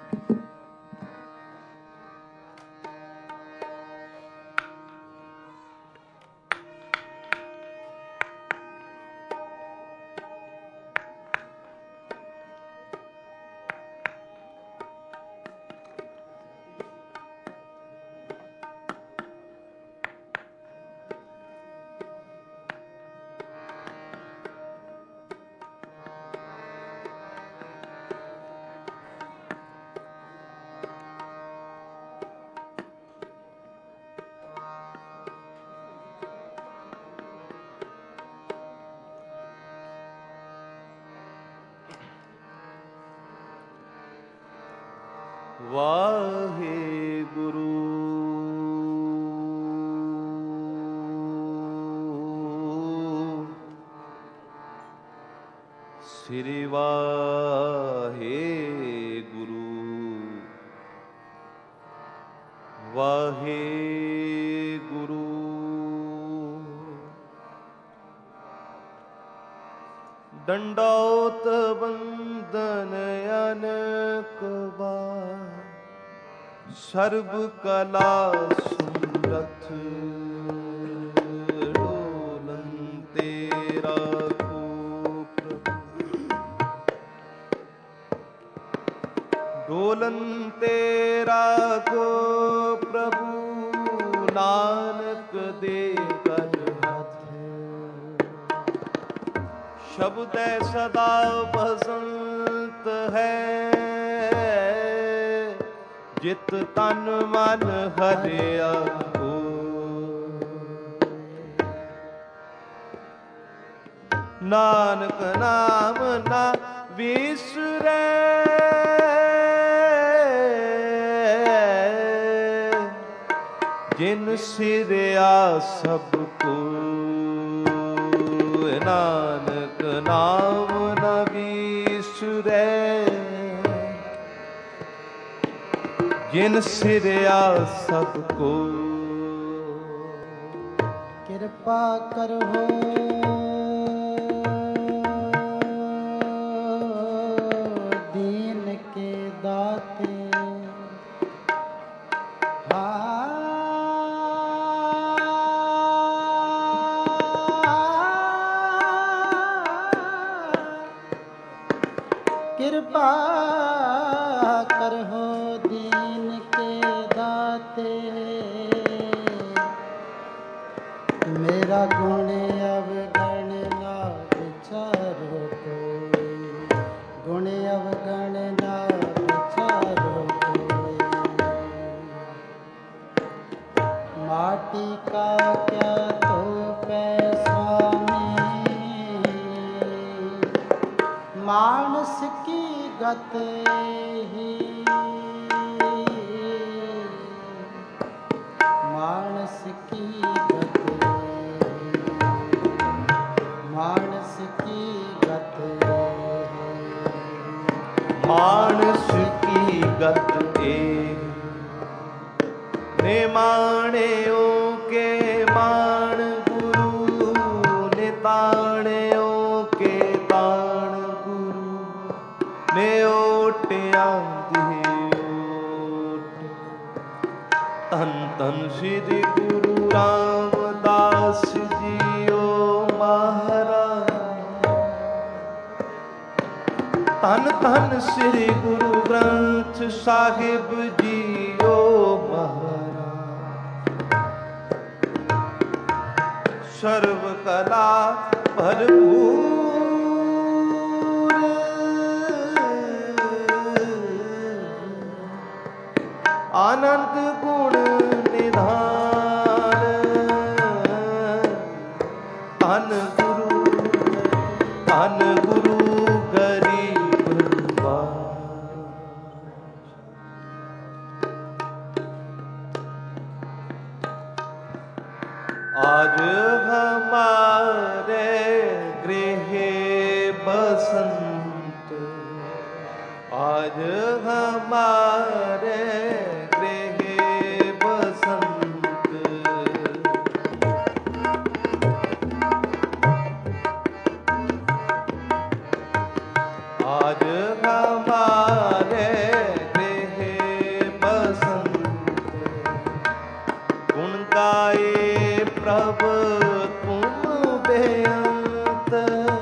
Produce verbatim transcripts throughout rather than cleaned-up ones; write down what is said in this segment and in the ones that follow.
ਵਾਹਿਗੁਰੂ ਸ੍ਰੀ ਵਾਹਿਗੁਰੂ ਵਾਹਿਗੁਰੂ ਦੰਡੌਤ ਬੰਦਨ ਅਨਕ ਬਾਰ ਸਰਬ ਕਲਾ ਸਮਰਥ ਡੋਲਨ ਤੇਰਾ ਕੋ ਡੋਲਨ ਤੇਰਾ ਕੋ ਪ੍ਰਭੂ ਨਾਨਕ ਦੇ ਕਰ ਹੱਥ ਸ਼ਬਦ ਸਦਾ ਬਸੰਤ ਹੈ ਜਿਤ ਤਨ ਮਨ ਹਰਿਆ ਕੋ ਨਾਨਕ ਨਾਮ ਨਾ ਵਿਸਰੈ ਜਿਨ ਸਿਰਿਆ ਸਭ ਕੋ ਨਾਨਕ ਨਾਮ ਨਾ ਵਿਸਰੈ ਜਿਨ ਸਿਰਿਆ ਸਭ ਕੋ ਕਿਰਪਾ ਕਰੋ ਦੀਨ ਕੇ ਦਾਤੇ ਕਿਰਪਾ ਕਰੋ ਦੀਨ ਕੇ ਦਾਤੇ ਮੇਰਾ ਗੁਣ ਅਵਗਣ ਨਾ ਵਿਚਾਰੋ ਕੋਈ ਗੁਣ ਅਵਗਣ ਨਾ ਵਿਚਾਰੋ ਕੋਈ ਮਾਟੀ ਕਾ ਕਿਆ ਤੋ ਪੈ स्वामी मानस की गत ही मानस की गत मानस की गत मानस की गत ए ने माणियो के मान गुरु ने ताणियो के ताण गुरु ने ओटिया दी ओट धन धन श्री गुरु रामदास जीओ महाराज धन धन श्री गुरु ग्रंथ साहिब जीओ महाराज सर्व कला भरपूर आनंद गुण निधान धन गुरु धन गुरु आज हमारे गृह बसंत आज हमारे गृह बसंत आज हमारे गृह प्रभु तुम बेअंत।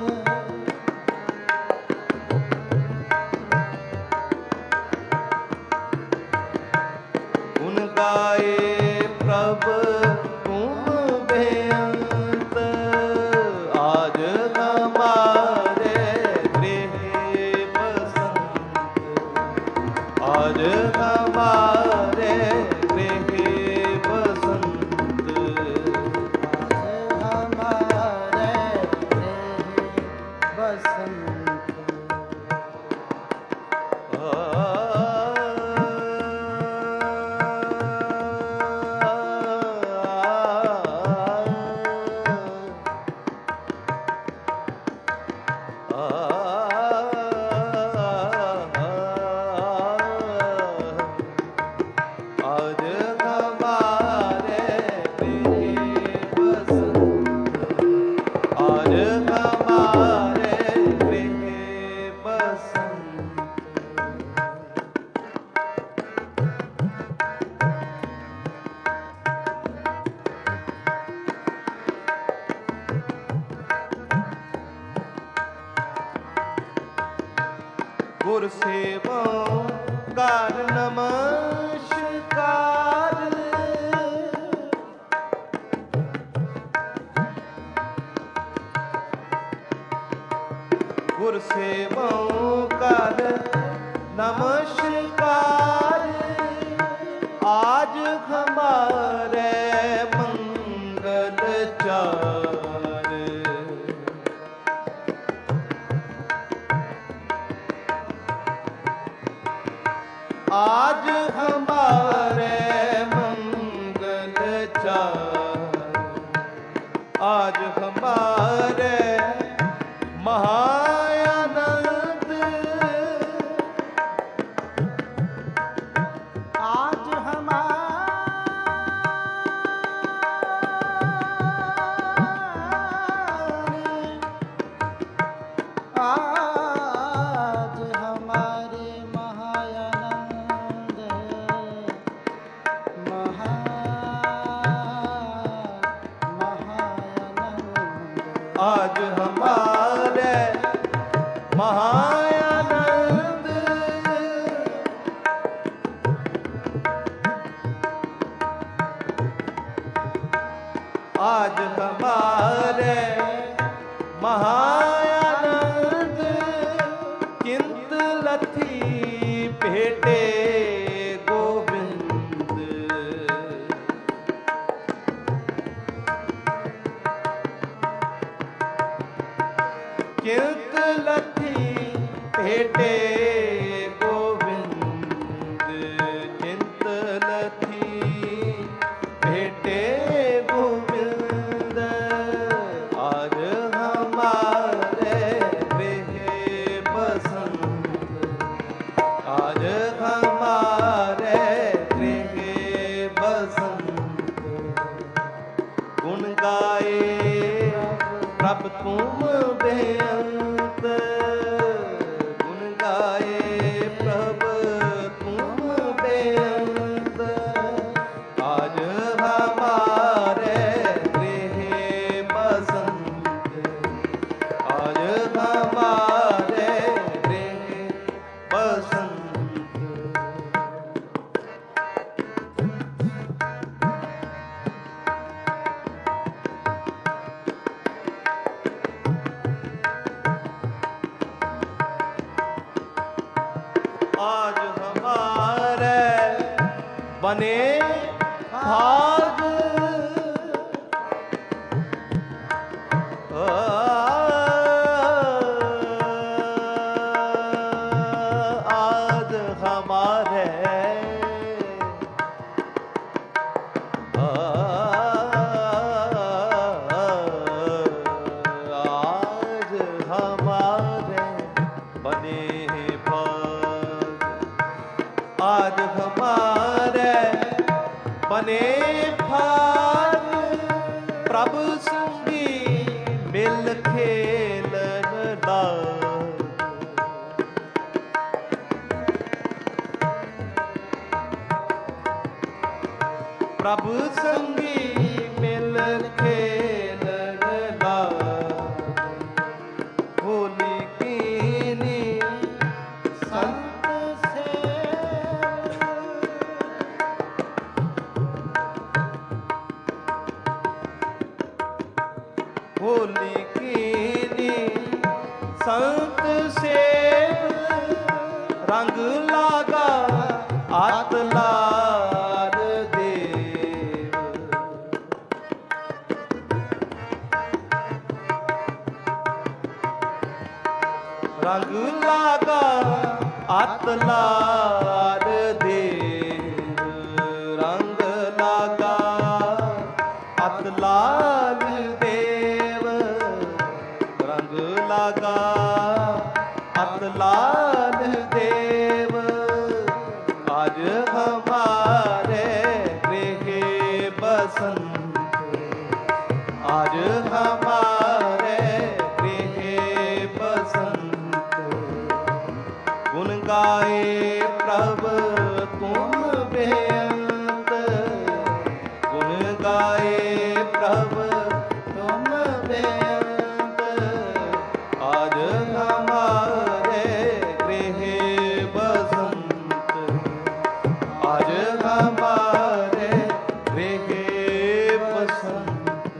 गुण गाए प्रभु तुम बेअंत। आज हमारे गृह बसंत। आज हमारे गृह बसंत। हमारे गृह बसंत। आज हमारे गृह बसंत। आज हमारे गृह बसंत। गुर सेवों कार नमस्कार। गुर सेवों कार नमस्कार। आज हमारे मंगल चार। आज हमारे मंगल चार। आज हमारे महाआनंद। आज हमारे आज हमारे महाआनंद। महा महाआनंद। आज हमारे महाआनंद। आज हमारे महाआनंद। किंत लथी भेटे गोविंद। किंत लथी भेटे गोविंद। किंत लथी भेटे गोविंद। आज हमारे गृह बसंत। आज हमारे गृह बसंत। गुण गाए प्रभु तुम बेअंत। गुण गाए प्रभु तुम बेअंत। आज हमारे गृह बसंत। आज हमारे गृह बसंत। आज हमारे बने भाग। आज हमारे आज हमारे बने भाग। आज हमारे बने भाग। प्रभु संगी मिल खेलन लाग। प्रभु संगी मिल खेलन होली कीनी संत सेव रंग लागा आत लार देव। रंग लागा आत लार देव। रंग लागा आत लाल देव। रंग लागा आत लाल देव। आज हमारे गृह बसंत। आज हमारे गृह बसंत। गुण गाए प्रभु तुम बेअंत। गुण गाए प्रभु तुम बेअंत। आज हमारे गृह बसंत। आज हमारे गृह बसंत।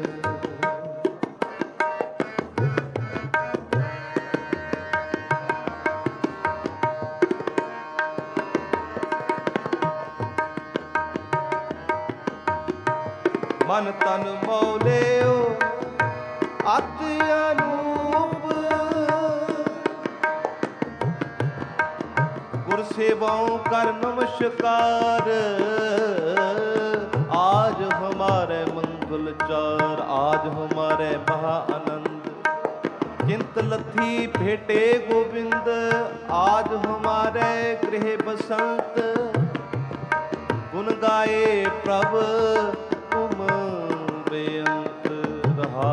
मन तन मौलियो अति अनूप। गुर सेवाओं कर नमस्कार। आज हमारे मंगल चार। आज हमारे महा आनंद। चिंत लथी भेटे गोविंद। आज हमारे गृह बसंत। गुण गाए प्रभु तुम बेअंत रहा।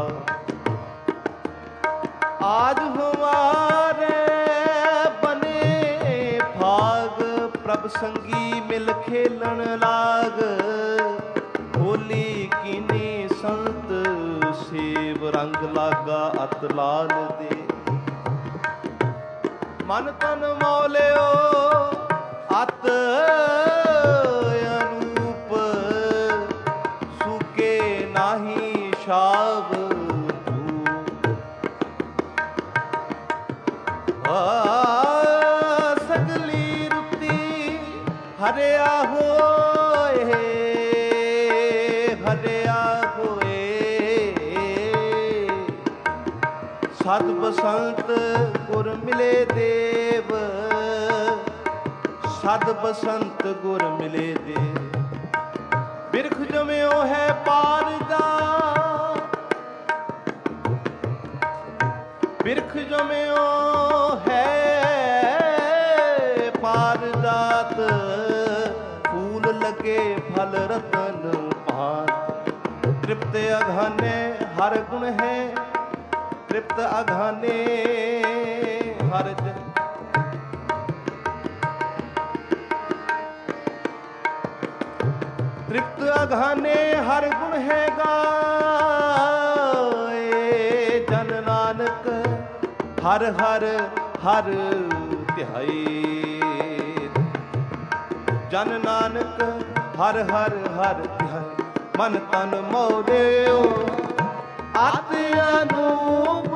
आज हमारे बने भाग। प्रभ संगी मिल खेलन लाग। होली कीनी संत सेव। रंग लागा अत लाल दे। मन तन मौलियो अत अनूप। सुके नाही शाव धूप। सगली रुती हरिया होए। हरिया होए। सद बसंत गुर मिले देव। सद बसंत गुर मिले देव। बिरख जम्यो है पार दा। बिरख जम्यो है पार दात। फूल लगे फल रतन पान। तृप्त अघाने हर गुण है। तृप्त अघाने हर जन। तृप्त अघाने हर गुण है गाए। जन नानक हर हर हर ध्याए। जन नानक हर हर हर ध्याए। मन तन मौलियो अति अनूप।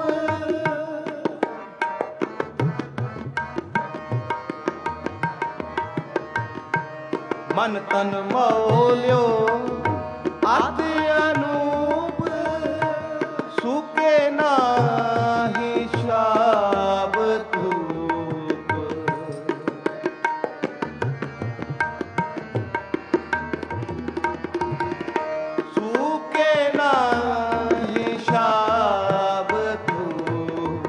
मन तन मौलियो अति अनूप। सूके नाही शाब धूप। सूके नाही शाब धूप।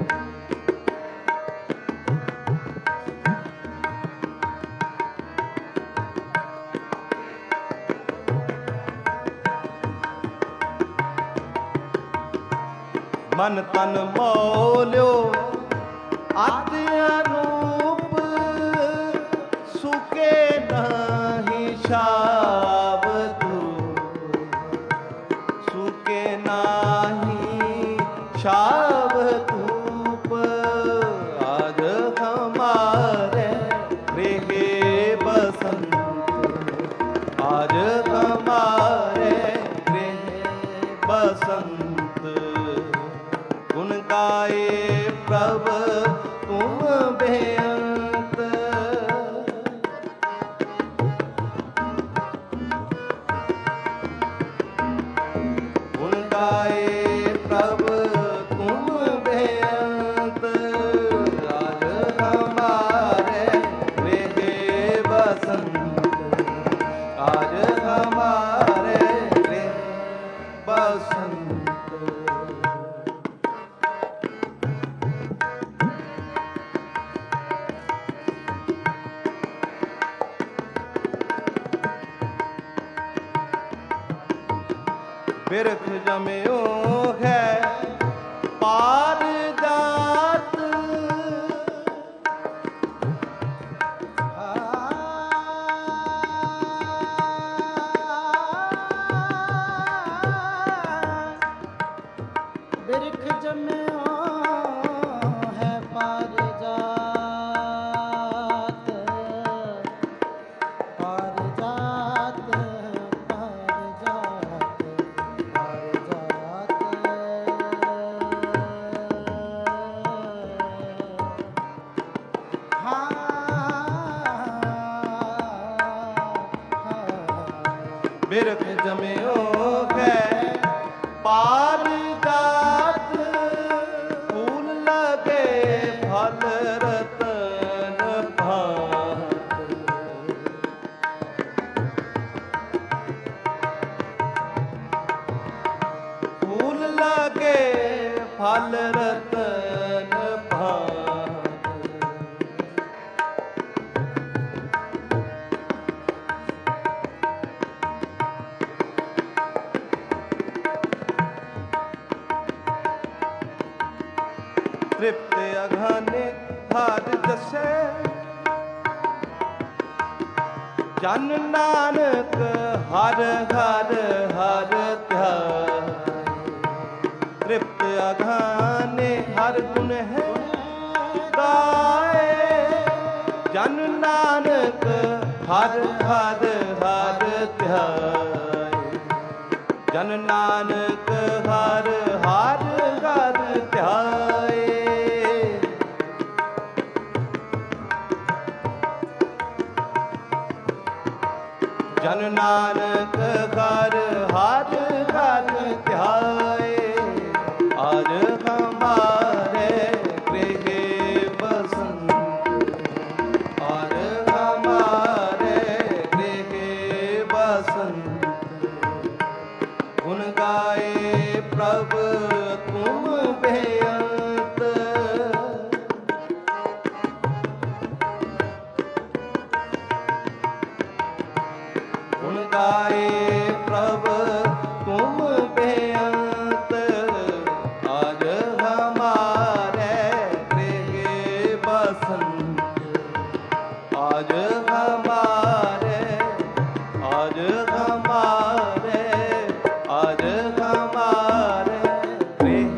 मन तन मौलियो अति अनूप। सुके नाही शाब धूप। सुके नाही शाब धूप। आज हमारे गृह बसंत। आज हमारे गृह बसंत। गाए प्रभ तुम बेअंत। गुण गाए प्रभ तुम बेअंत। आज हमारे गृह बसंत। आज हमारे गृह बसंत। बिरख जम्यो है पार जात। बिरख जम्यो है पार जात। पार जात पार जात पार जात। हाँ बिरख जम्यो है पार जात। फूल लगे फल रतन भात। फूल लगे फल रतन भात। तृप्त अघाने हर जसे जन नानक हर हर हर ध्यान। तृप्त अघाने हर गुण है गाए। जन नानक हर हर हर ध्यान। जन नानक हर हर हर ध्याए। जन नानक हर हर हर ध्याए। आज हमारे गृह बसंत। आज हमारे गृह बसंत। गुण गाए प्रभ तुम बेअंत। गुण गाए प्रभ तुम बेअंत। आज हमारे गृह बसंत। आज हमारे आज हमारे आज हमारे गृह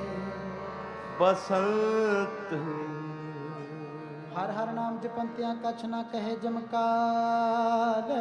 बसंत। हर हर नाम जपंतियां कछ ना कहे जमकार।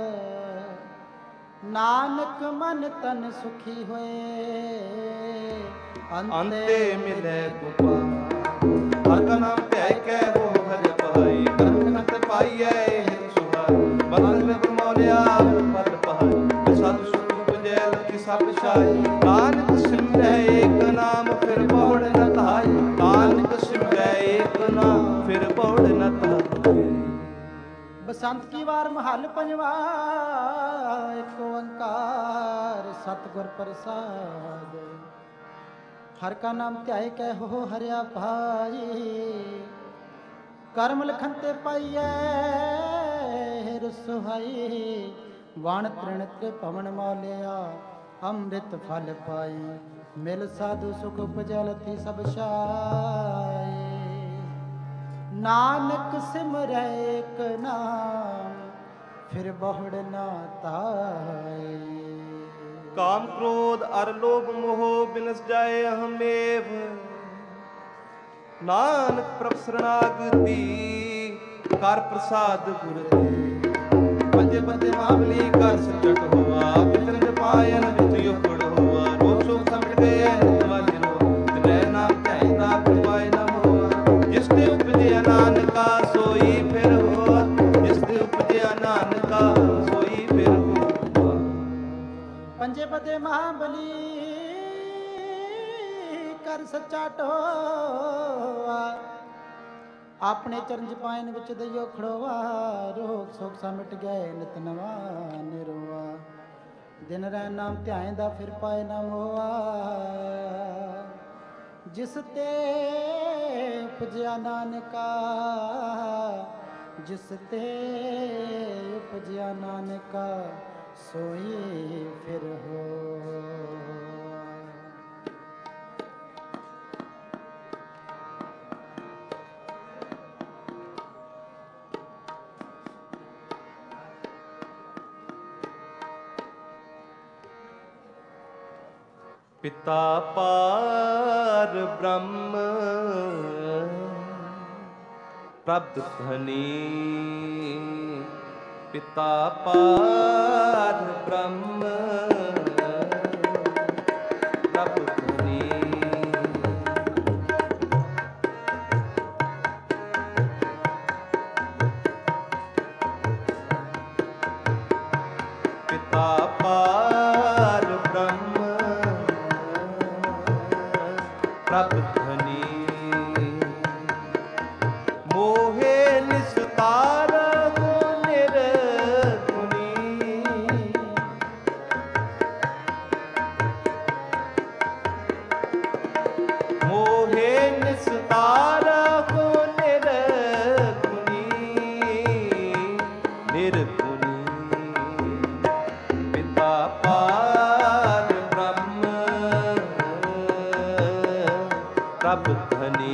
नानक मन तन सुखी होए अंते मिले गोपाल। हर का नाम ध्याय कै हो हर पाई। कर्म करत पाइयै हित सुहाई। बंधन में प्रमोलिया पद पहाई। साधु सुख उपजै लखि सब छाई। नानक सिमरै एक नाम फिर बहुड़ न ताई। नानक सिमरै एक नाम फिर बहुड़ न ताई। बसंत की वार महल पंजवा। एक ओंकार सतगुर प्रसाद। हर का नाम ध्याय कै हो हरिया भाई। कर्म लखन ते पाइयै हिर सुहाई। वण तृण त्रिभुवन मौलिया अमृत फल पाई। मिल साधु सुख उपजै लथि सब छाई। नानक सिमरै एक नाम फिर बहुड़ न ताई। काम क्रोध अर लोभ मोह बिनस जाए हमेव। नानक प्रभ शरणागति कर प्रसाद गुर दे। पंजे बंदे मामली कर सचट होआ। बिचरन पायन विच युगड़ होआ। रोग शोक समझ गए तुम्हारे रो। तिन्है नाम ਸਾਚੇ ਮਹਾਬਲੀ ਕਰ ਸੱਚਾ ਟੋਆ, ਆਪਣੇ ਚਰਨ ਜਪਾਇਨ ਵਿੱਚ ਦਈਓ ਖੜੋਆ, ਰੋਗ ਸੋਗ ਸਾ ਮਿਟ ਗਏ ਨਿਤ ਨਵਾ ਨਿਰੋਆ, ਦਿਨ ਰਹਿ ਨਾਮ ਧਿਆਏ ਦਾ ਫਿਰ ਪਾਏ ਨਾ ਮੋਆ, ਜਿਸ ਤੇ ਉਪਜਿਆ ਨਾਨਕਾ, ਜਿਸ ਤੇ ਉਪਜਿਆ ਨਾਨਕਾ, ਸੋਈ ਫਿਰ ਹੋ। ਪਿਤਾ ਪਾਰ ਬ੍ਰਹਮ ਪ੍ਰਭ ਧਨੀ, ਪਿਤਾ ਪਾਰ ਬ੍ਰਹਮ ਪ੍ਰਭ ਧਨੀ, ਪਿਤਾ ਪਾਰ ਬ੍ਰਹਮ ਪ੍ਰਭ ਧਨੀ, ਮੋਹੇ ਨਿਸਤਾਰ ਹੋ ਨਿਰਗੁਣੀ, ਮੋਹੇ ਨਿਸਤਾਰ ਹੋ ਨਿਰਗੁਣੀ, ਨਿਰਗੁਣੀ, ਪਿਤਾ ਪਾਰ ਬ੍ਰਹਮ ਪ੍ਰਭ ਧਨੀ,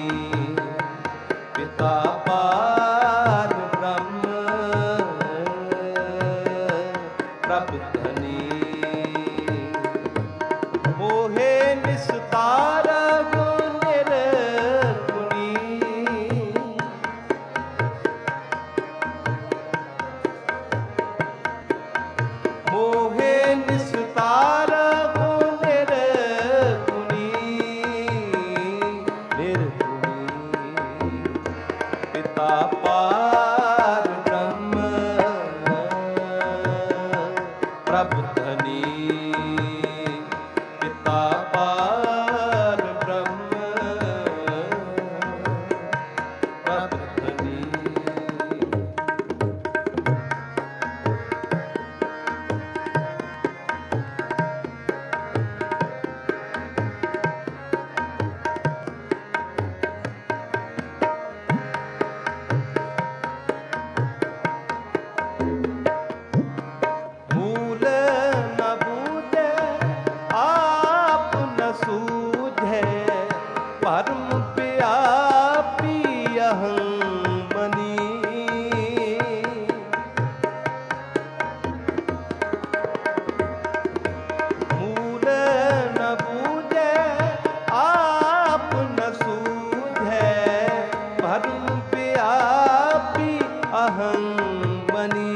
ਪਿਤਾ ਪਾਰ ਬ੍ਰਹਮ ਪ੍ਰਭ ਧਨੀ, ਮੋਹੇ ਨਿਸਤਾਰ ਹੋ ਨਿਰਗੁਣੀ, ਮੋਹੇ ਨਿਸਤਾਰ ਹੋ ਨਿਰਗੁਣੀ, ਪਿਤਾ ਪਾਰ ਬ੍ਰਹਮ ਪ੍ਰਭ ਧਨੀ, ਪਿਤਾ ਪਾਰ ਬ੍ਰਹਮ ਪ੍ਰਭ ਧਨੀ, ਮੂਲ ਨ ਬੂਝੈ ਆਪ ਨ ਸੂਝੈ, ਭਰਮ ਪਿਆਪੀ ਅਹੰ ਮਨੀ, ਮੂਲ ਨ ਬੂਝੈ ਆਪ ਨ ਸੂਝੈ, ਭਰਮ ਪਿਆਪੀ ਅਹੰ ਮਨੀ,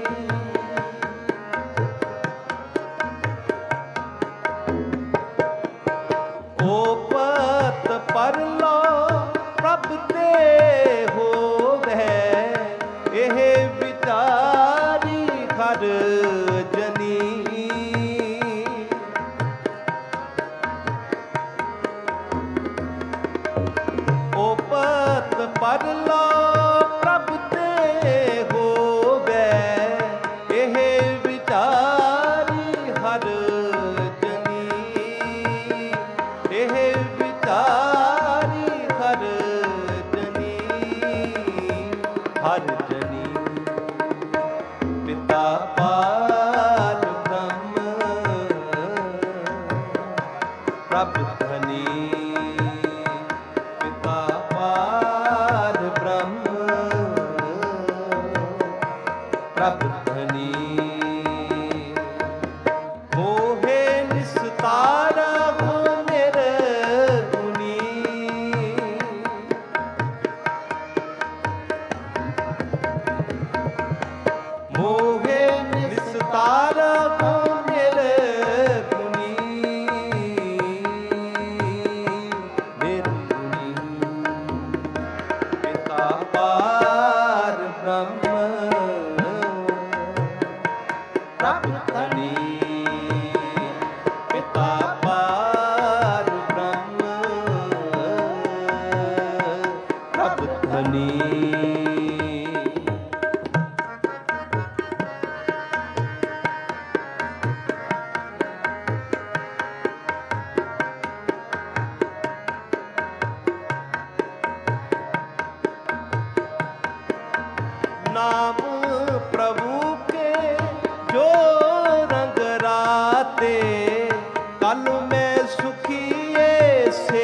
ਓਪਤ ਪਰਲੋ ਪ੍ਰਭ ਤੇ ਹੋਵੈ, ਇਹ ਵਿਚਾਰੀ ਖਰ ਜਨੀ, ਓਪਤ ਪਰਲੋ ਪ੍ਰਭ ਤੇ ਹੋਵੈ, ਇਹ ਵਿਚਾਰੀ ਹਰ ਜਨੀ, ਇਹ ਵਿਚਾਰੀ ਹਰ ਜਨੀ, ਹਰ ਜਨੀ, ਪਿਤਾ ਪਾਰ ਬ੍ਰਹਮ ਪ੍ਰਭ ਧਨੀ, ਪਿਤਾ ਪਾਰ ਬ੍ਰਹਮ ਪ੍ਰਭ ਧਨੀ, ਮੋਹੇ ਨਿਸਤਾਰ ਹੋ ਨਿਰਗੁਣੀ, ਮੋਹੇ ਨਿਸਤਾਰ ਹੋ ਨਿਰਗੁਣੀ, ਸੁਖੀਏ ਸੇ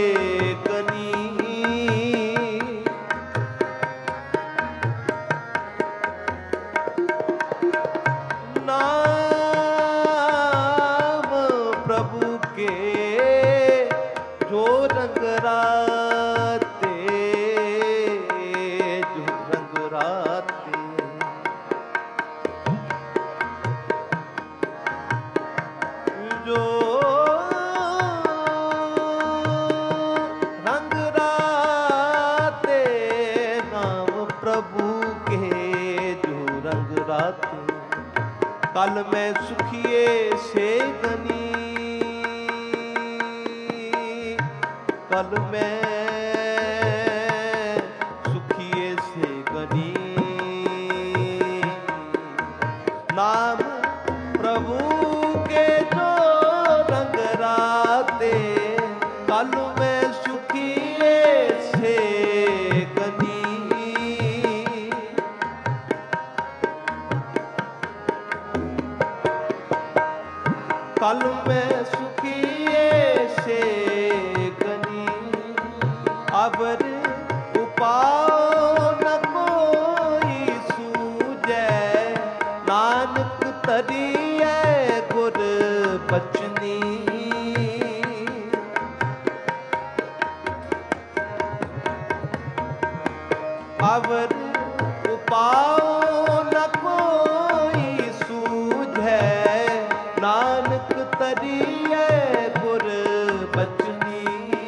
ਕਲ ਮੈਂ ਸੁਖੀਏ ਸੇ ਗਨੀ, ਕਲ ਮੈਂ ਸੁਖੀਏ ਸੇ ਗਨੀ, ਨਾਮ ਪ੍ਰਭੂ ਕੇ ਜੋ ਰੰਗ ਰਾਤੇ, ਕਲ ਮੈਂ ਸੁਖੀਏ ਸੇ ਗਨੀ। ਕਲ ਮੈਂ ਸੁਖੀਏ ਸੇ ਗਨੀ, ਅਵਰ ਉਪਾਉ ਨ ਕੋਈ ਸੂਝੈ, ਨਾਨਕ ਤਰੀਐ ਗੁਰ ਬਚਨੀ। ਅਵਰ ਉਪਾਉ ਨ ਕੋਈ ਸੂਝੈ, ਨਾਨਕ ਤਰੀਐ ਗੁਰ ਬਚਨੀ,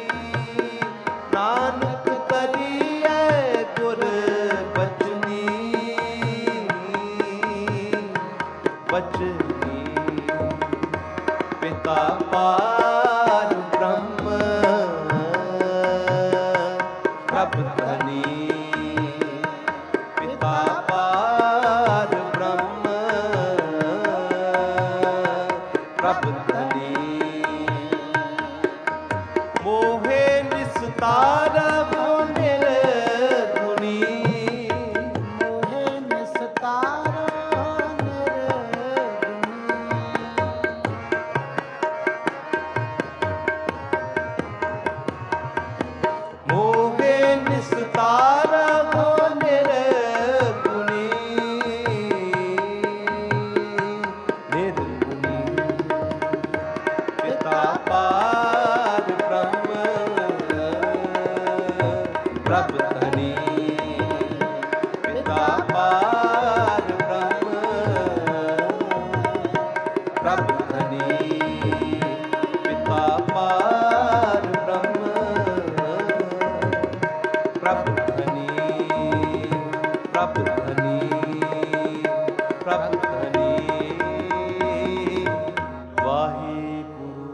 ਨਾਨਕ ਤਰੀਐ ਗੁਰ ਬਚਨੀ, ਬਚਨੀ। ਪਿਤਾ ਪਾਰ ਬ੍ਰਹਮ ਪ੍ਰਭ ਧਨੀ, ਪਿਤਾ ਪਾਰ ਬ੍ਰਹਮ ਪ੍ਰਭ ਧਨੀ, ਮੋਹੇ ਨਿਸਤਾਰ ਮੋਹ ਨਿਰਗੁਣੀ, ਮੋਹੇ ਨਿਸਤਾਰ ਨਿਰਗੁਣੀ, ਮੋਹੇ ਨਿਸਤਾਰ ਮੋਹ ਨਿਰਗੁਣੀ, ਨਿਰਗੁਣੀ। ਪਿਤਾ ਪਾਰ ਬ੍ਰਹਮ ਪ੍ਰਭ ਧਨੀ, ਪਿਤਾ ਪਾਰ ਬ੍ਰਹਮ ਪ੍ਰਭ ਧਨੀ, ਪਿਤਾ ਪਾਰ ਬ੍ਰਹਮ ਪ੍ਰਭ ਧਨੀ, ਪ੍ਰਭ ਧਨੀ, ਪ੍ਰਭ ਧਨੀ। ਵਾਹਿਗੁਰੂ।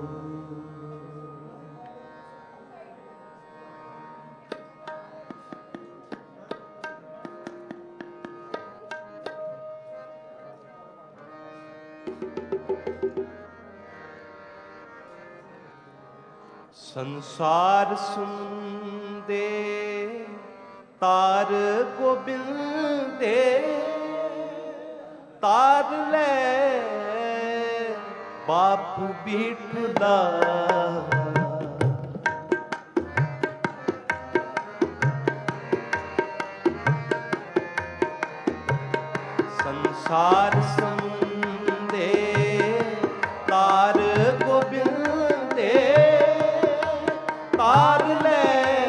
ਸੰਸਾਰ ਸੁਣਦੇ ਤਾਰ ਗੋਬਿੰਦੇ, ਤਾਰ ਲੈ ਬਾਪ ਬੀਠਦਾ, ਸੰਸਾਰ ਸੁਣਦੇ ਤਾਰ ਗੋਬਿੰਦੇ, ਤਾਰ ਲੈ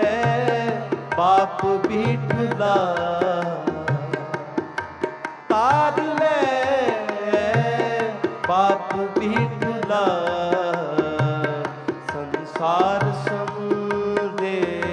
ਬਾਪ ਬੀਠਦਾ, ਤਾਰ ਲੈ ਬਾਪ ਬੀਠਦਾ, ਸੰਸਾਰ ਸਮਝਦੇ।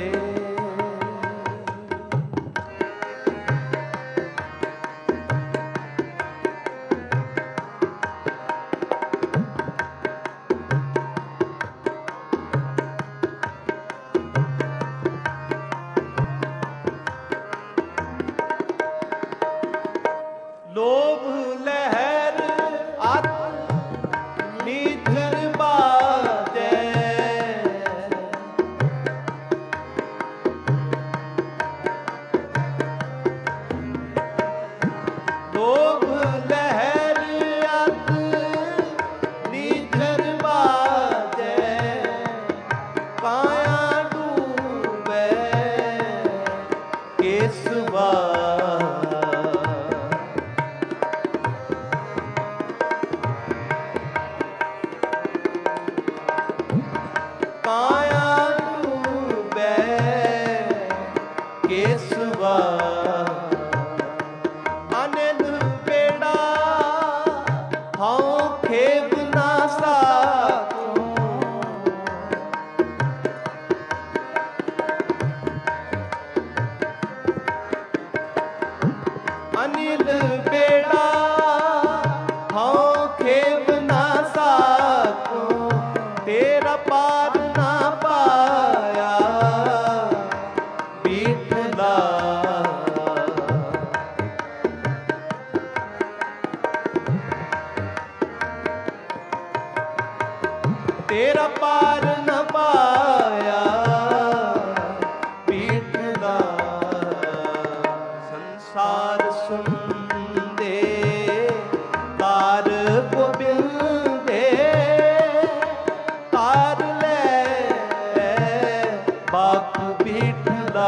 ਲੋਭ ਲਹਿਰ ਅਤ ਨੀਧਰ ਬਾਜੈ, ਬੇੜਾ ਪਾਰ ਨ ਪਾਇਆ ਪੀਠ ਦਾ ਸੰਸਾਰ ਸੁਣਦੇ ਤਾਰ ਗੋਬਿੰਦੇ ਤਾਰ ਲੈ ਬਾਪ ਪੀਠ ਦਾ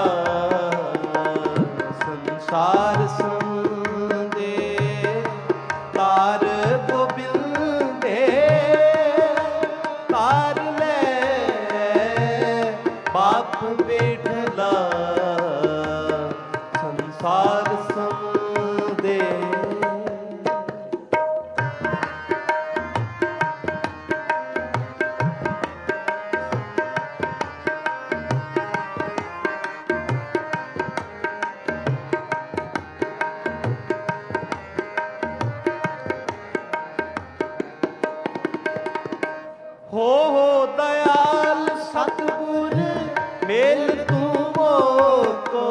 ਸੰਸਾਰ ਸੁਣਦੇ ਤਾਰ ਗੋਬਿੰਦੇ ਤਾਰ ਲੈ ਬਾਪ ਪੀਠ ਦਾ ਸੰਸਾਰ ਸੁਣਦੇ। ਹੋ ਹੋ ਦਇਆਲ ਸਤਿਗੁਰ ਮੇਲ ਤੂੰ ਮੋਕੋ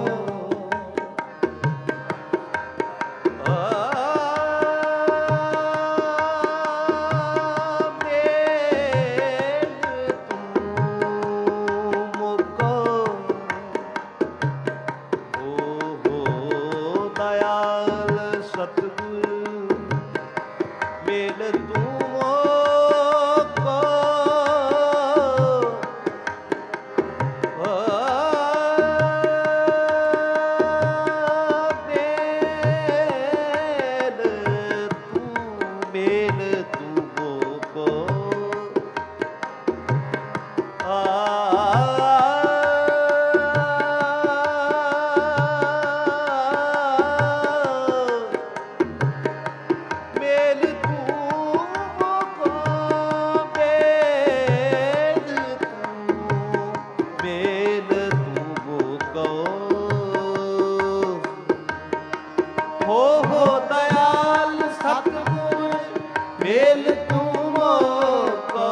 ਮੇਲ ਤੂੰ ਮੋਕੋ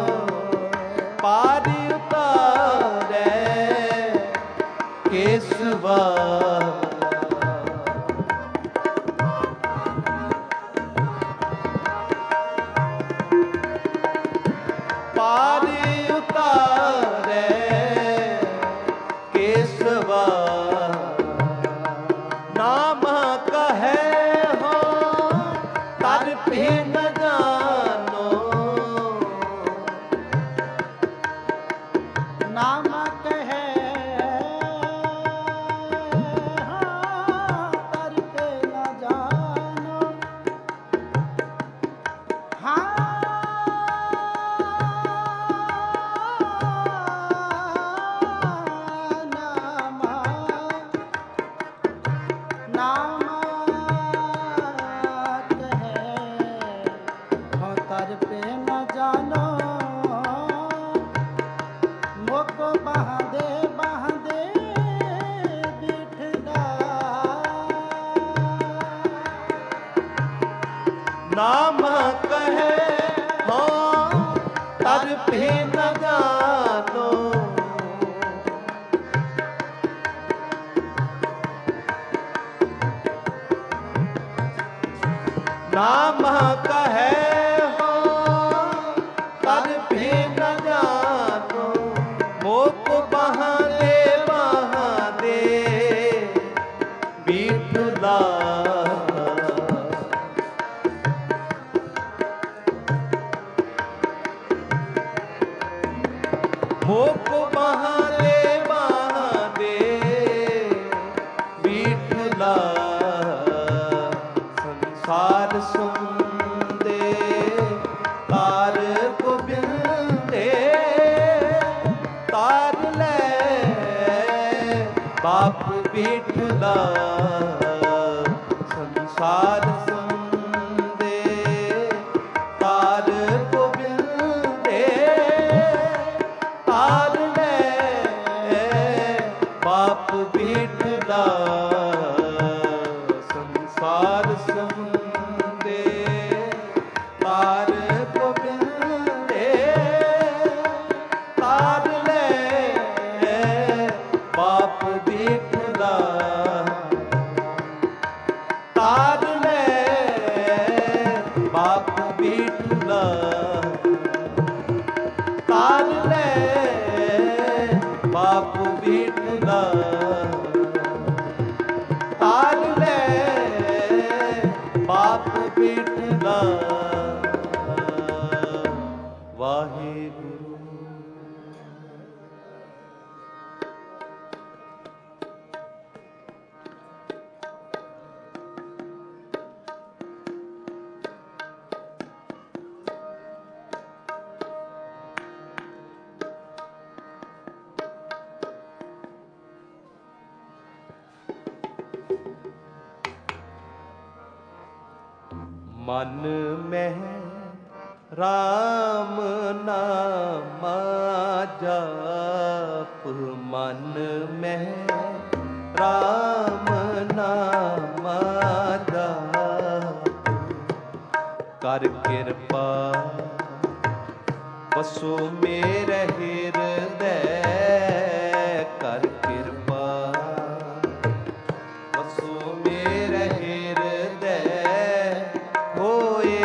ਪਾਰ ਉਤਾਰੈ ਕੇਸਵਾ ਪਾਰ ਉਤਾਰੈ ਕੇਸਵਾ ਨਾਮ ਕਹੈ ਹੋ ਤਰ ਭੇ ਨ ਜਾਨੋ ਨਾਮ ਕਹੈ ਹਾਂ ਤਰ ਭੇ ਨ ਜਾਨੋ ਹਾਂ ਨਾਮ ਤਰ ਪੇ ਨ ਜਾਨੋ ਮੁਖ ਬਹਾਦੇ ਬਹਾਦੇ ਬਿਠਦਾ ਨਾਮ ਕਹੈ ਹੋ ਤਰ ਭੇ ਨ ਜਾਨੋ ਨਾਮ ਕਹੈ ਹੋ ਤਰ ਭੇ ਨ ਜਾਨੋ ਮੋਕ ਬਹਾਦੇ ਬਹਾਦੇ ਬਿਠਦਾ ਮੋਕ ਬਹਾਦੇ ਬਹਾਦੇ ਬਿਠਦਾ ਸੰਸਾਰ ਸੁਣਦੇ ਤਾਰ ਗੋਬਿੰਦੇ ਤਾਰ ਲੈ ਬਾਪ ਬਿਠਦਾ ਸੰਸਾਰ ਸੁਣਦੇ ਤਾਰ ਗੋਬਿੰਦੇ ਤਾਰ ਲੈ ਬਾਪ ਬਿਠਦਾ ਸੰਸਾਰ ਸੁਣਦੇ ਤਾਰ ਗੋਬਿੰਦੇ ਤਾਰ ਲੈ ਬਾਪ ਬਿਠਦਾ ਤਾਰ ਲੈ ਤਾਰ ਲੈ ਬਾਪ ਬੀਟ ਦਾ, ਤਾਰ ਲੈ ਬਾਪ ਬੀਟ ਦਾ। ਵਾਹਿਗੁਰੂ ਮਨ ਮਹਿ ਰਾਮ ਨਾਮ ਜਪ, ਮਨ ਮਹਿ ਰਾਮ ਨਾਮ ਜਪ। ਕਰ ਕਿਰਪਾ ਵਸੋ ਮੇਰੇ ਹਿਰਦੈ, ਕਰ ਕਿਰਪਾ ਵਸੋ ਮੇਰੇ ਹਿਰਦੈ। ਹੋਏ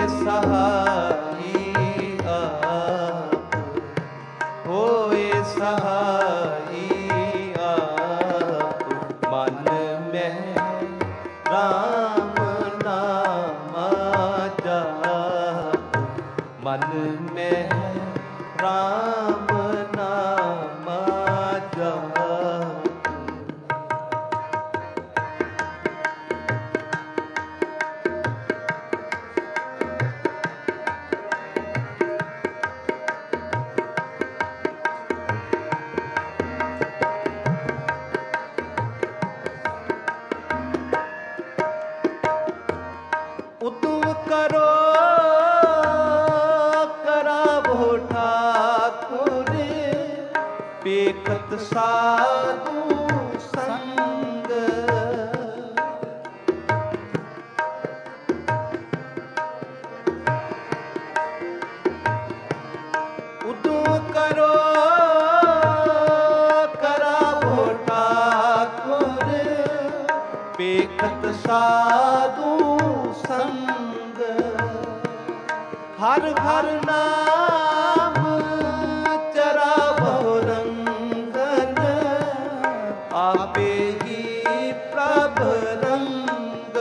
ਸਹਾਈ ਆਪ, ਹੋਏ ਸਹਾਈ ਆਪ। ਮਨ ਮਹਿ ਰਾਮ ਨਾਮ ਜਪ, ਮਨ ਮਹਿ ਰਾਮ ਨਾਮ ਜਪ। ਉਤਮ ਕਰੋ ਕਰਾਵੋ ਠਾਕੁਰ, ਪੇਖਤ ਸਾਧੂ ਸੰਗ। ਉਤਮ ਕਰੋ ਕਰਾਵੋ ਠਾਕੁਰ, ਪੇਖਤ ਸਾਧੂ ਸੰਗ। ਹਰ ਹਰ ਨਾਮ ਚਰਾਵੋ ਰੰਗਨ, ਆਪੇ ਹੀ ਪ੍ਰਭ ਰੰਗ।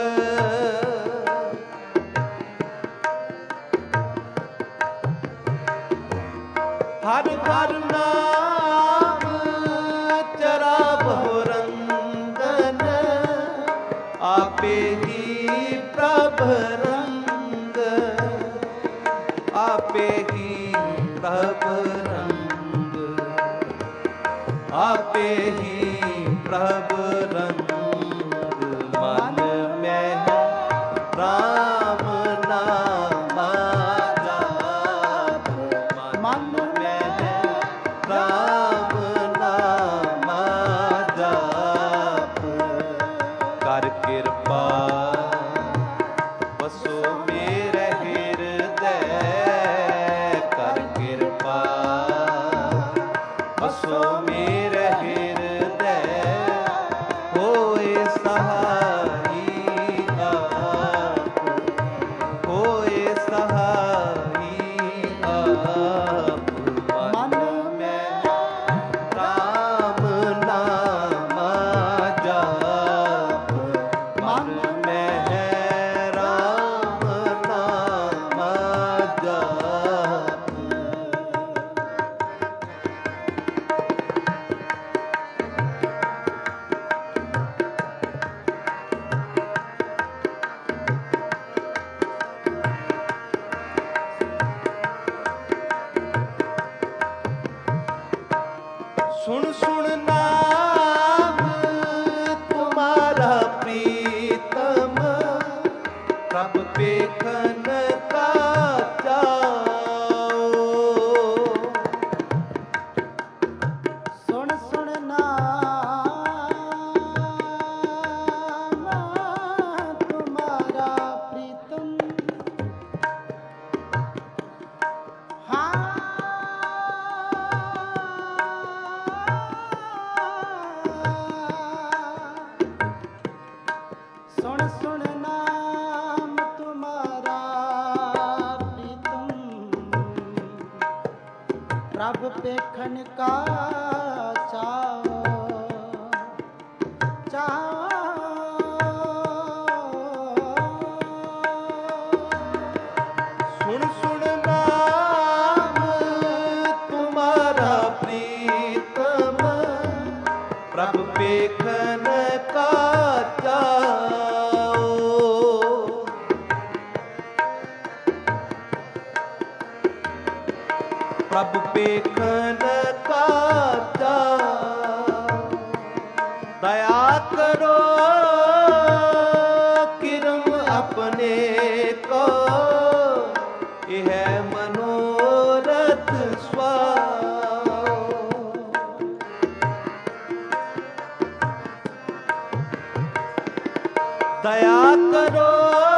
ਹਰ ਹਰ ਨਾਮ ਚਰਾਵੋ ਰੰਗਨ, ਆਪੇ ਹੀ ਪ੍ਰਭ ਰੰਗ। ਆਪੇ ਹੀ ਪ੍ਰਭ ਰੰਗ, ਆਪੇ ਹੀ ਪ੍ਰਭ ਰੰਗ। ਮਨ ਮਹਿ ਰਾਮ ਨਾਮ ਜਪ, ਮਨ ਮਹਿ ਰਾਮ ਨਾਮ ਜਪ। ਕਰ ਕਿਰਪਾ ਵਸੋ ਮੇਰੇ ਹਿਰਦੈ, ਕਰ ਕਿਰਪਾ ਵਸੋ ਮੇਰੇ ਹਿਰਦੈ। ਹੋਏ ਸਹਾਈ ਆਪ, ਹੋਏ ਸਹਾਈ ਆਪ। ਮਨ ਮਹਿ ਰਾਮ ਨਾਮ ਜਪ, ਮਨ ਮਹਿ ਰਾਮ ਨਾਮ ਜਪ। ਸੁਣ ਸੁਣ ਨਾਮ ਤੁਮਾਰਾ ਪ੍ਰੀਤਮ, ਪ੍ਰਭ ਵੇਖਨ ਕਾ ਚਾਓ। ਸੁਣ ਸੁਣ ਨਾਮ ਤੁਮਾਰਾ ਪ੍ਰੀਤਮ, ਹਾਂ ਪ੍ਰਭ ਪੇਖਣ ਕਾ ਚਾਓ ਚਾਓ ਸੁਣ ਸੁਣ ਨਾਮ ਤੁਮਾਰਾ ਪ੍ਰੀਤਮ ਪ੍ਰਭ ਪੇਖਣ ਕਾ ਚਾਓ ਪ੍ਰਭ ਪੇਖਣ ਕਾ ਚਾਓ ਦਇਆ ਕਰੋ ਕਿਰਮ ਆਪਣੇ ਕੋ ਇਹ ਮਨੋਰਥ ਸਵਾਓ ਦਇਆ ਕਰੋ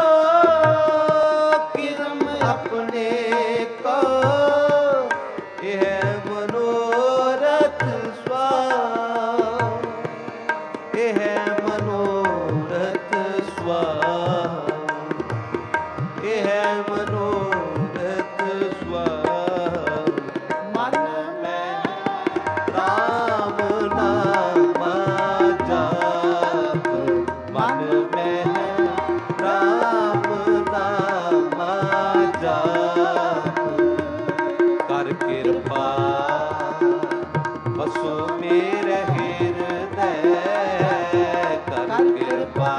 ਕਿਰਮ ਆਪਣੇ ਕੋ ਇਹ ਮਨੋਰਥ ਸਵਾਓ ਇਹ ਮਨੋਰਥ ਸਵਾਓ ਇਹ ਮਨੋਰਥ ਸਵਾਓ ਮਨ ਮੈਂ ਰਾਮ ਨਾਮ ਜਾਪ ਮਨ ਮੈਂ ਰਾਮ ਨਾਮ ਜਾਪ ਕਰ ਕਿਰਪਾ ਵਸੋ ਮੇਰੇ ਹਿਰਦੈ ਕਰ ਕਿਰਪਾ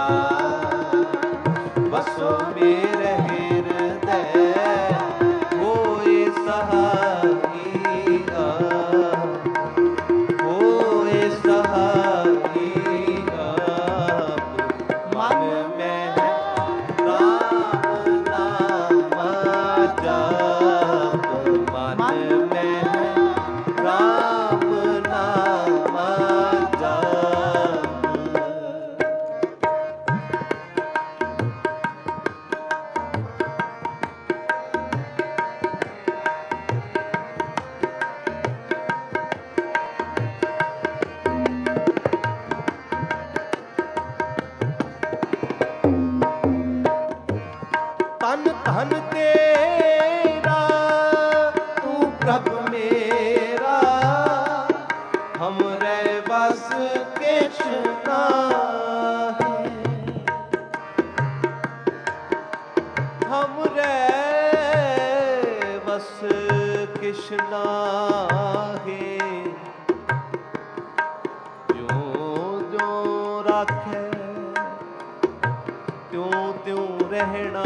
ਵਸੋ ਮੇਰੇ ਹਿਰਦੈ ਹੋਏ ਸਹਾਈਆ ਹੋਏ ਸਹਾਈਆ ਮਨ ਮੈਂ ਰਾਮ ਨਾਮ ਜਾਪ ਮਨ ਮੈਂ ਰਾਮ ਨਾਮ ਜਾਪ ਤਨ ਧਨ ਤੇਰਾ ਤੂੰ ਪ੍ਰਭ ਮੇਰਾ ਹਮਰੇ ਬਸ ਕਿਛ ਨਾਹੀਂ ਹਮਰੇ ਬਸ ਕਿਛ ਨਾਹੀਂ ਜਿਉਂ ਜਿਉਂ ਰਾਖੇ ਤਿਉਂ ਤਿਉਂ ਰਹਿਣਾ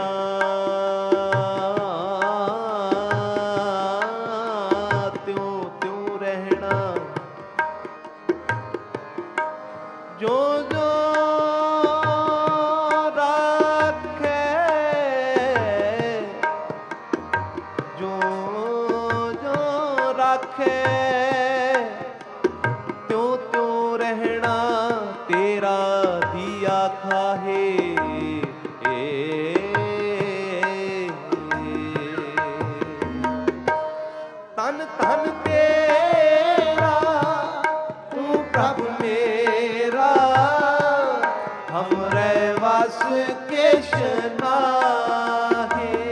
ਤਿਉਂ ਤਿਉਂ ਰਹਿਣਾ ਜੋ ਜੋ ਰਾਖੇ ਜੋ ਜੋ ਰਾਖੇ ਤਿਉਂ ਤਿਉਂ ਰਹਿਣਾ ਤੇਰਾ ਦੀਆ ਖਾਹੇ ਤਨ ਤਨ ਤੇਰਾ ਤੂੰ ਪ੍ਰਭ ਮੇਰਾ ਹਮਰੇ ਵਸ ਕਿਛ ਨਾਹੀਂ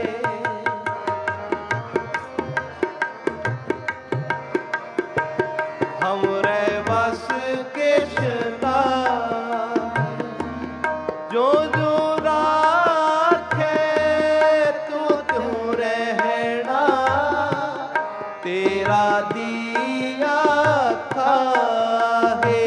ਹਮਰੇ ਵਸ ਕਿਛ ਨਾਹੀਂ ਜੋ ਜੋ ਰਾਖੇ ਤੂੰ ਤੂੰ ਰਹਿਣਾ ਤੇਰਾ ਦੀਆ ਖਾਹੇ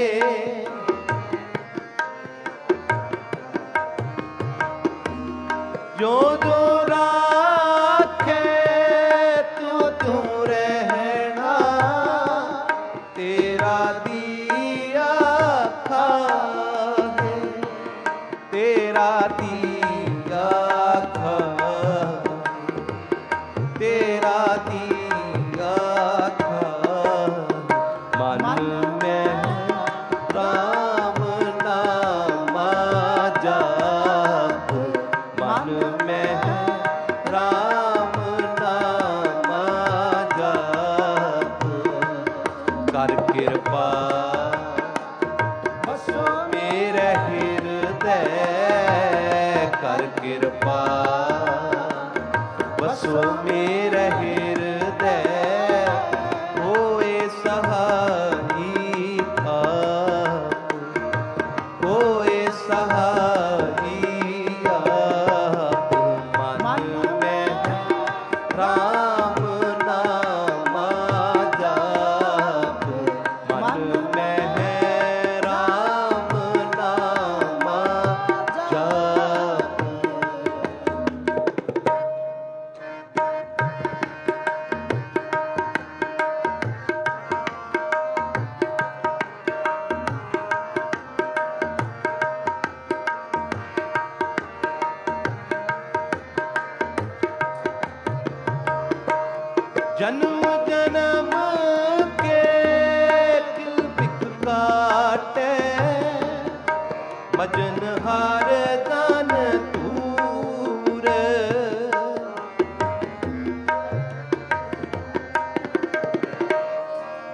ਜੋ ਜੋ ਰਾਖੇ ਤੂੰ ਤੂੰ ਰਹਿਣਾ ਤੇਰਾ ਦੀਆ ਖਾਹੇ ਤੇਰਾ ਦੀਆ ਖਾਹੇ ਤੇਰਾ ਦੀਆ ਮਨ ਮੈਂ ਰਾਮ ਨਾਮ ਜਾਪ ਮਨ ਮੈਂ ਰਾਮ ਨਾਮ ਜਾਪ ਕਰ ਕਿਰਪਾ ਵਸੋ ਮੇਰੇ ਹਿਰਦੈ ਕਰ ਕਿਰਪਾ ਵਸੋ ਮੇਰੇ ਹਿਰਦੈ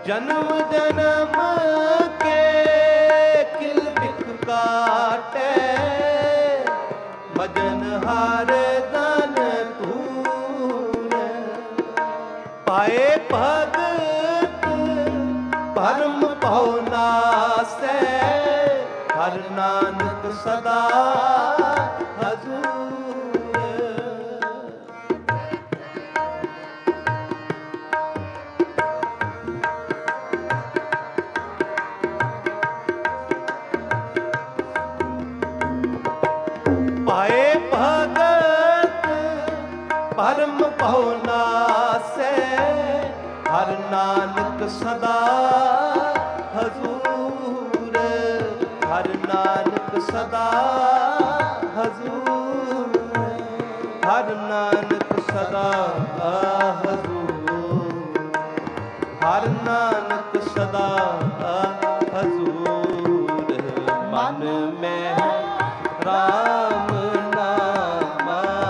ਜਨਮ ਜਨਮ ਕੇ ਕਿਲ ਬਿਖ ਕਾਟੈ, ਭਜਨ ਹਰ ਦਨ ਤੂਰ, ਪਾਏ ਭਗਤ ਭਰਮ ਭਉ ਨਾਸੈ, ਹਰਿ ਨਾਨਕ ਸਦਾ ਹਜ਼ੂਰ। ਪਾਏ ਭਗਤ ਭਰਮ ਭਉ ਨਾਸੈ, ਹਰਿ ਨਾਨਕ ਸਦਾ ਹਜ਼ੂਰ, ਹਰਿ ਨਾਨਕ ਸਦਾ ਹਜ਼ੂਰ, ਹਰਿ ਨਾਨਕ ਸਦਾ ਹਜ਼ੂਰ, ਹਰਿ ਨਾਨਕ ਸਦਾ ਹਜ਼ੂਰ। ਮਨ ਮੈਂ ਰਾਮ ਨਾਮ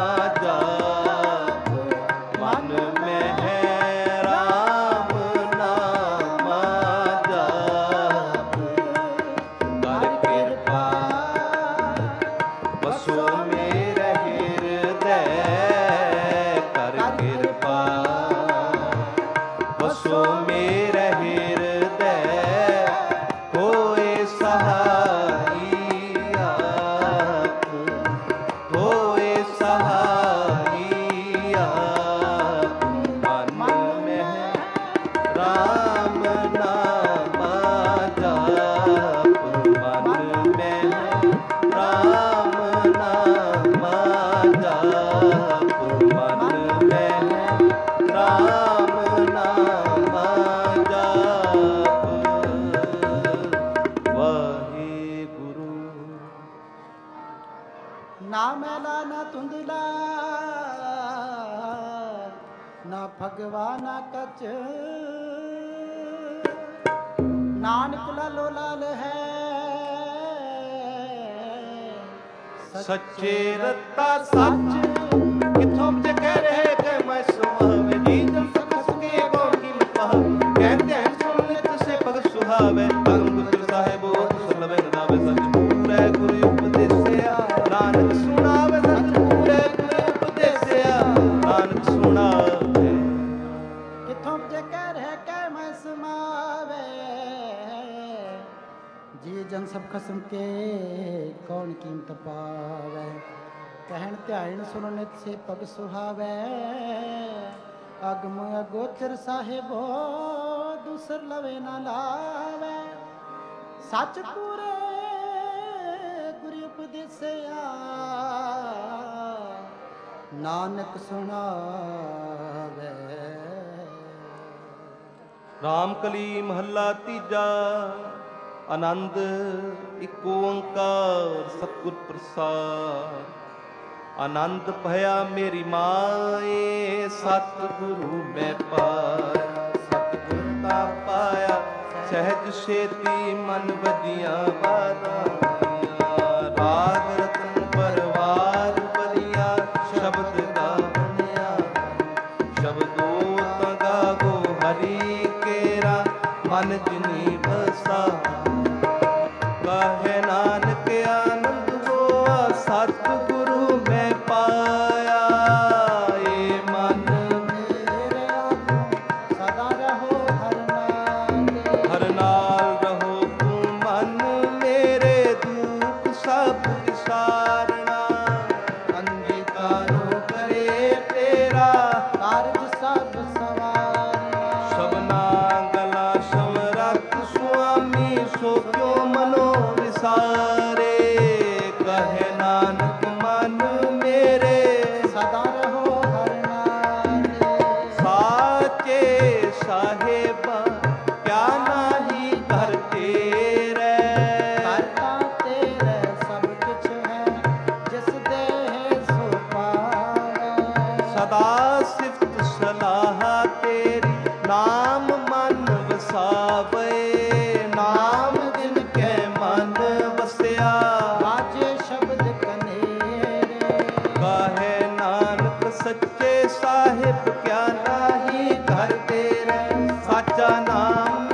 ਜਾਪ, ਮਨ ਮੈਂ ਰਾਮ ਨਾਮ ਜਾਪ, ਕਰ ਕਿਰਪਾ ਵਸੋ ਮੇਰੇ ਹਿਰਦੈ, ਕਰ ਕਿਰਪਾ ਵਸੋ ਮੇਰੇ ਹਿਰਦੈ, ਹੋਏ ਸਹਾਈ ਹੋਏ ਸਹਾਈ ਆਪ, ਮਨ ਮਹਿ ਰਾਮ ਨਾਮ ਜਾਪ, ਮਨ ਮਹਿ ਰਾਮ ਨਾਮ ਜਾਪ, ਮਨ ਮਹਿ ਰਾਮ ਨਾਮ ਜਾਪ। ਵਾਹਿਗੁਰੂ। ਨਾ ਮੈਲਾ ਨਾ ਧੁੰਦਲਾ, ਨਾ ਭਗਵਾ ਨਾ ਕਚ, ਨਾਨਕ ਲਾਲੋ ਲਾਲ ਹੈ, ਸੱਚੇ ਰਤਾ ਸੱਚ ਕਿਥੋਂ ਜ ਕਹਿ ਰਹੇ ਕਿ ਮੈਂ ਸੁਹਾਵੇ, ਜੀ ਜਨ ਸਕ ਸਕੇ ਕੌਣ ਕੀ ਮਪਾਵੇ, ਕਹਿੰਦੇ ਹਨ ਸੁਣ ਲੈ ਤੁਸੇ ਭਗਤ ਸੁਹਾਵੇ, ਭਗਤ ਗੁਰ ਸਾਹਿਬੋ ਤੁਸ ਲਵੇ ਨਾਵੇ, ਸੱਚ ਪੂਰੇ ਗੁਰੂ ਉਪਦੇਸਿਆ, ਨਾਨਕ ਸੁਣਾਵੇ, ਸੱਚ ਪੂਰੇ ਗੁਰੂ ਉਪਦੇਸਿਆ, ਨਾਨਕ ਸੁਣਾਵੇ। ਕਿਥੋਂ ਜ ਕਹਿ ਰਹੇ ਕਿ ਮੈਂ ਸਮਾਵੇ, ਜੀ ਜਨ ਸਭ ਖਸਮ ਕੇ ਕੌਣ ਕੀਮਤ ਪਾਵੇ, ਕਹਿਣ ਧਿਆਇਣ ਸੁਣ ਨਿਤ ਸੇ ਪਗ ਸੁਹਾਵੇ, ਅਗਮ ਅਗੋਚਰ ਸਾਹਿਬੋ ਦੂਸਰ ਲਵੇ ਨਾ ਲਾਵੇ, ਸੱਚ ਪੂਰੇ ਗੁਰੂ ਉਪਦੇਸਿਆ, ਨਾਨਕ ਸੁਣਾਵੇ। ਰਾਮ ਕਲੀ ਮਹੱਲਾ ਤੀਜਾ। ਆਨੰਦ ਇੱਕ ਓੰਕਾਰ ਸਤਿਗੁਰ ਪ੍ਰਸਾਦ। ਆਨੰਦ ਭਇਆ ਮੇਰੀ ਮਾਏ, ਸਤਿਗੁਰੂ ਮੈਂ ਪਾਇਆ, ਸਤਿਗੁਰ ਦਾ ਪਾਇਆ, ਸਹਿਜ ਛੇਤੀ ਮਨ ਵਜੀਆਂ ਬਾਧਾਈਆਂ, ਰਾਗ ਰਤਨ ਪਰਵਾਰ ਭਰੀਆ, ਸ਼ਬਦ ਦਾ ਬਣਿਆ, ਸ਼ਬਦੋ ਤਾਂ ਗਾਵੋ ਹਰੀ ਕੇਰਾ, ਮਨ ਜਿਨੀ ਬਸਾ, ਕਹੇ ਨਾਨਕ ਆਨੰਦ ਹੋਆ, ਸਤਿਗੁਰੂ ਮੈਂ ਪਾਇਆ, ਏ ਮਨ ਮੇਰੇ ਆਗੂ ਸਦਾ ਰਹੋ ਹਰ ਨਾਮ, ਹਰ ਨਾਲ ਰਹੋ ਤੂੰ ਮਨ ਮੇਰੇ, ਦੁੱਖ ਸਭ ਵਿਸਾਰਣਾ, ਅੰਗੀਕਾਰੋ ਕਰੇ ਤੇਰਾ, ਕਾਰਜ ਸਭ ਸਵਾਰਨਾ, ਸਭਨਾ ਗਲਾ ਸਮਰੱਥ ਸੁਆਮੀ, ਸੋ ਕਿਉ ਮਨੋ ਵਿਸਾਰੇ, ਕਹੇ ਨਾਨਕ ਮਨ ਮੇਰੇ, ਸਦਾ ਰਹੋ ਹਰ ਨਾਮ, ਸਾਚੇ ਸਾਹਿਬਾ ਕਿਆ ਨਾਹੀ ਘਰ ਤੇਰੇ, ਕਰਤਾ ਤੇਰੇ ਸਭ ਕੁਛ ਹੈ, ਜਿਸ ਦੇਹ ਸੋ ਪਾਵੇ, ਸਦਾ ਸਿਫਤ ਸਲਾਹ ਤੇਰੀ, ਨਾਮ ਮਨ ਵਸਾਵੇ, ਨਾਮ ਜਿਨ ਕੇ ਮਨ ਵਸਿਆ, ਬਾਜੇ ਸ਼ਬਦ ਕਨੇਰੇ, ਕਹੇ ਨਾਨਕ ਸੱਚੇ ਸਾਹਿਬ ਕਿਆ ਨਾਹੀ ਘਰ ਤੇਰੇ, ਸਾਚਾ ਨਾਮ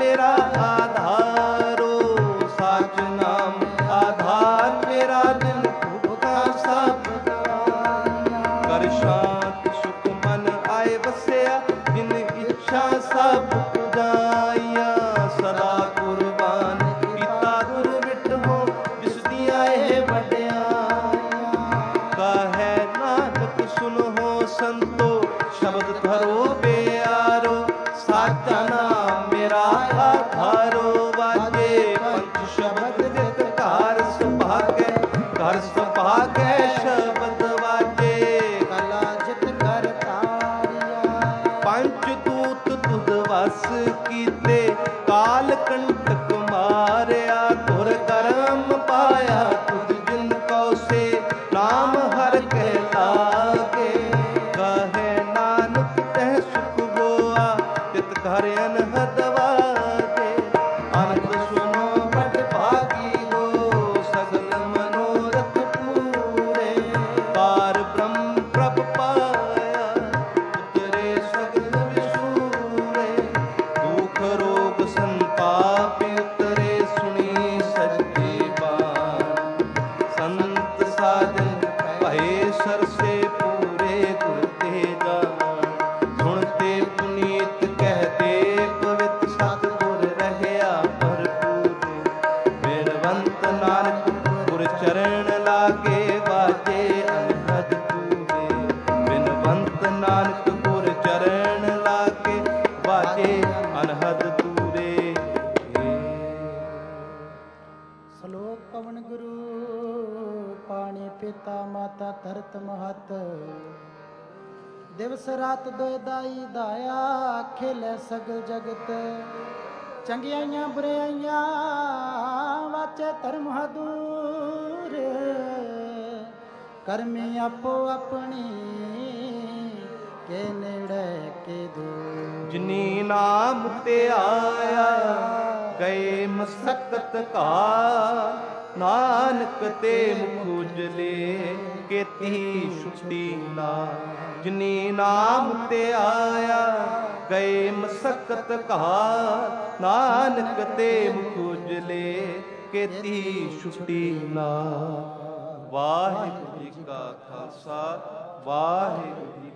ਆਧਾਰੋ ਵਾਜੇ ਪੰਜ ਸ਼ਬਦ ਜਿਤ ਘਰ ਸੁਭਾਗੈ ਘਰ ਸੁਭਾਗੈ ਸ਼ਬਦ ਵਾਜੇ ਕਲਾ ਜਿਤ ਕਰ ਤਾਰਿਆ ਪੰਜ ਦੂਤ ਤੁਧ ਵਸ ਕੀਤੇ ਕਾਲ ਕੰਟਕ ਮਾਰਿਆ ਧੁਰ ਕਰਮ ਪਾਇਆ ਤੁਧ ਜਿਨ ਕਉ ਸੇ ਨਾਮ ਹਰ ਕਹਿ ਲਾਗੇ ਕਹੇ ਨਾਨਕ ਤਹਿ ਸੁਖ ਹੋਆ ਤਿਤ ਘਰ ਅਨਹਦ ਵਾਗੇ ਅਨੰਦ ਸੁਨੋ ਬੜ ਭਾਗੀ ਹੋ ਸਗਲ ਮਨੋਰਥ ਪੂਰੇ ਪਾਰ ਬ੍ਰਹਮ ਪ੍ਰਭ ਪਾਇਆ ਉਤਰੇ ਸਗਲ ਵਿਸੂਰੇ ਦੁਖ ਰੋਗ ਸੰਤਾਪ ਉਤਰੇ ਸੁਣੀ ਸੱਚੀ ਬਾਤ ਸੰਤ ਸਾਜਨ ਭਏ ਸਰਸੇ ਪੂਰੇ ਗੁਰ ਤੇ ਜਾਨ ਸੁਣਤੇ ਪੁਨੀਤ ਕਹਤੇ ਪਵਿੱਤ ਸਤਿਗੁਰ ਰਹਿਆ ਭਰਪੂਰ ਬਿਨਵੰਤ ਨਾਨਕ ਗੁਰ ਚਰਨ ਲਾਗੇ ਵਾਜੇ ਅਨਹਦ ਪੂਰੇ ਬਿਨਵੰਤ ਨਾਨਕ ਗੁਰ ਚਰਨ ਲਾਗੇ ਵਾਜੇ ਅਨਹਦ ਤੂਰੇ। ਸ਼ਲੋਕ ਪਵਨ ਗੁਰੂ ਪਾਣੀ ਪਿਤਾ ਮਾਤਾ ਧਰਤ ਮਹਤ ਦਿਵਸ ਰਾਤ ਦੋਇ ਦਾਈ ਦਾਇਆ ਖੇਲੇ ਸਗਲ ਜਗਤ ਚੰਗਿਆਈਆਂ ਬੁਰਾਈਆਂ ਵਾਚੇ ਧਰਮ ਹਦੂਰ ਕਰਮੀ ਆਪੋ ਆਪਣੀ ਕੇ ਨੇੜੇ ਕੇ ਦੂਰ ਜਿਨੀ ਨਾਮ ਤੇ ਆਇਆ ਗਏ ਮਸਕਤ ਕਾ ਨਾਨਕ ਤੇ ਮੁਖ ਉਜਲੇ ਕੇਤੀ ਛੁੱਟੀ ਨਾ ਜਿਨੀ ਨਾਮ ਤੇ ਆਇਆ ਗਏ ਮਸਕਤ ਕਾ ਨਾਨਕ ਤੇ ਮੁਖ ਉਜਲੇ ਕੇਤੀ ਛੁੱਟੀ ਨਾ। ਵਾਹਿਗੁਰੂ ਜੀ ਕਾ ਖਾਲਸਾ ਵਾਹਿਗੁਰੂ